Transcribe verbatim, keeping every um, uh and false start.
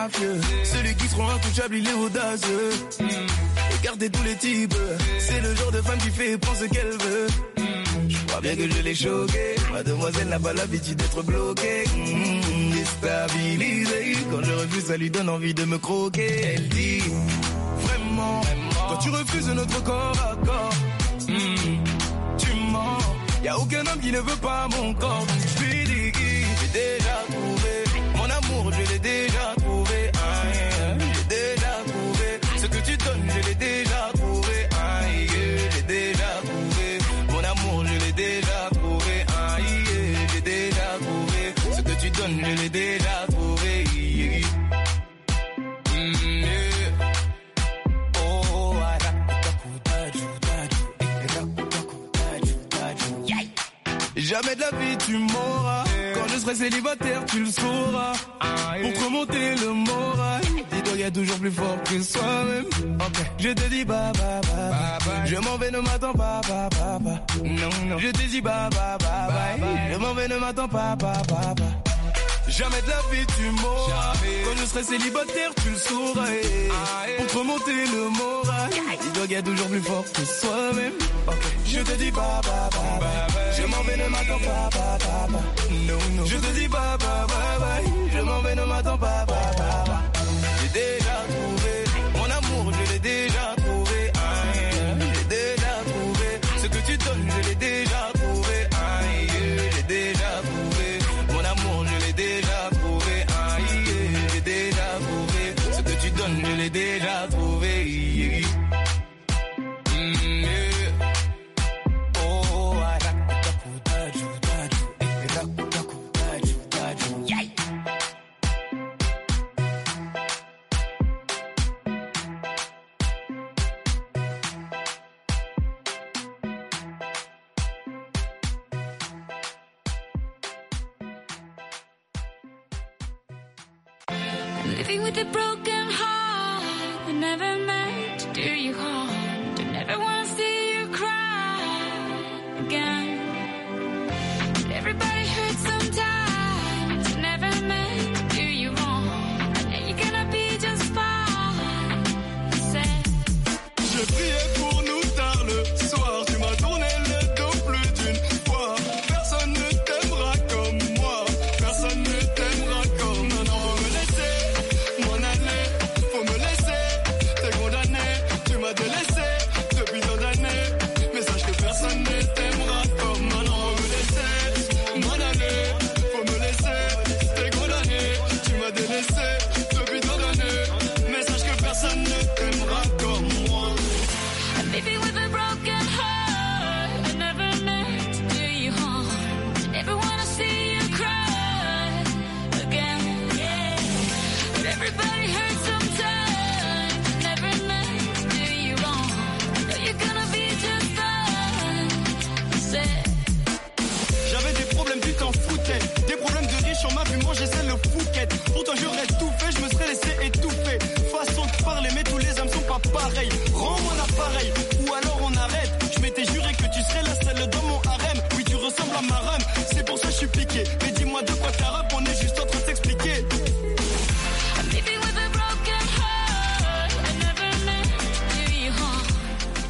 mafieux. Celui qui seront intouchables, il est audacieux. Regardez tous les types. C'est le genre de femme qui fait prendre ce qu'elle veut. Je crois bien que je l'ai choquée. Mademoiselle n'a pas l'habitude d'être bloquée. Mmh, déstabilisée. Quand je refuse, ça lui donne envie de me croquer. Elle dit vraiment, quand tu refuses notre corps à corps, mmh, tu mens. Y'a aucun homme qui ne veut pas mon corps. Donc je lui dis que j'ai déjà trouvé mon amour, je l'ai déjà trouvé. Ah, yeah. J'ai déjà trouvé ce que tu donnes, je l'ai déjà trouvé. Ah, yeah. J'ai déjà trouvé mon amour, je l'ai déjà trouvé. Ah, yeah. J'ai déjà trouvé ce que tu donnes, je l'ai déjà trouvé. Yeah. Mm, yeah. Oh, ah, jamais de la vie tu m'auras. Quand je serai célibataire tu le sauras. Pour te remonter le moral, dis-toi y'a toujours plus fort que soi-même. Okay. Je te dis bye bye bye, bye, bye. Je m'en vais, ne m'attends pas, pas, pas, pas. Non, non. Je te dis bye bye bye, bye, bye. Je m'en vais, ne m'attends pas, pas, pas, pas. Jamais de la vie tu m'auras. Quand je serai célibataire tu le sauras. Pour te remonter le moral, dis-toi qu'il y a toujours plus fort que soi-même. Okay. Je te dis bye bye bye, bye. Je m'en vais, ne m'attends pas, pas, pas, pas. No, no. Je te dis bye bye bye, bye. Je m'en vais, ne m'attends pas, pas, pas, pas. J'ai déjà trouvé mon amour, je l'ai déjà trouvé. Ah, yeah. J'ai déjà trouvé ce que tu donnes, je l'ai déjà trouvé. Ah, yeah. J'ai déjà trouvé mon amour, je l'ai déjà trouvé. Ah, yeah. J'ai déjà trouvé ce que tu donnes, je l'ai déjà trouvé. Yeah. Living with a broken heart, I never meant to do you harm.